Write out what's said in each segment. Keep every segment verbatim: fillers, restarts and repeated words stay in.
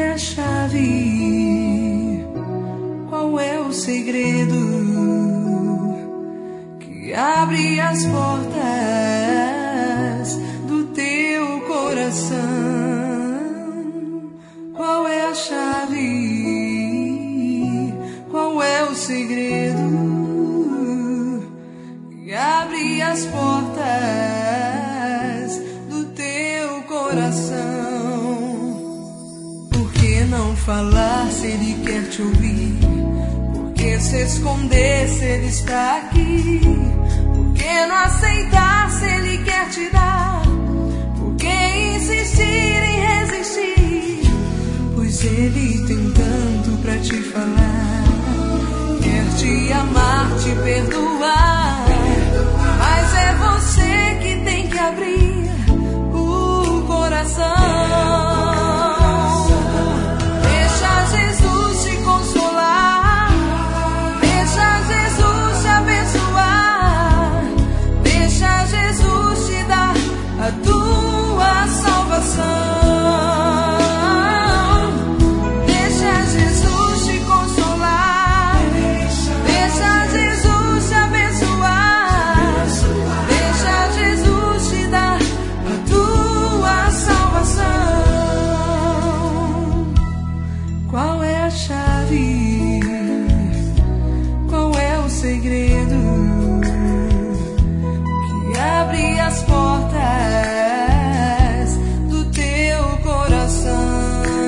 é a chave? Qual é o segredo que abre as portas do teu coração? Qual é a chave? Qual é o segredo que abre as portas do teu coração? Por que não falar se ele quer te ouvir? Por que se esconder se ele está aqui? Por que não aceitar se ele quer te dar? Por que insistir em resistir? Pois ele tem tanto pra te falar. Quer te amar, te perdoar, mas é você que tem que abrir o coração. Deixa Jesus te consolar, deixa Jesus te abençoar, deixa Jesus te dar a tua salvação. Qual é a chave? Qual é o segredo que abre as portas do teu coração?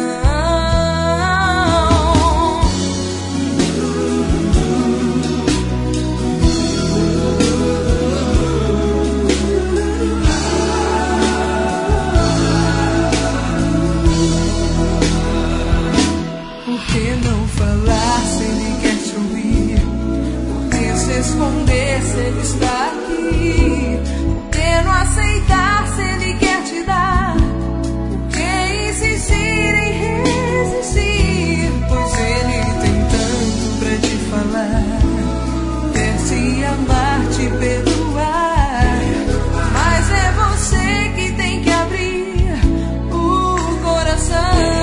Por que não falar se ele quer te ouvir? Por que se esconder se ele está aqui? Por que não aceitar se ele quer te dar? Por que insistir em resistir? Pois ele tem tanto pra te falar. Quer te amar, te perdoar, mas é você que tem que abrir o coração.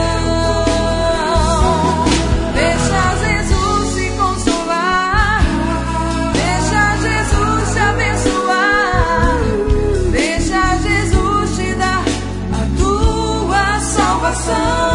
Salvação.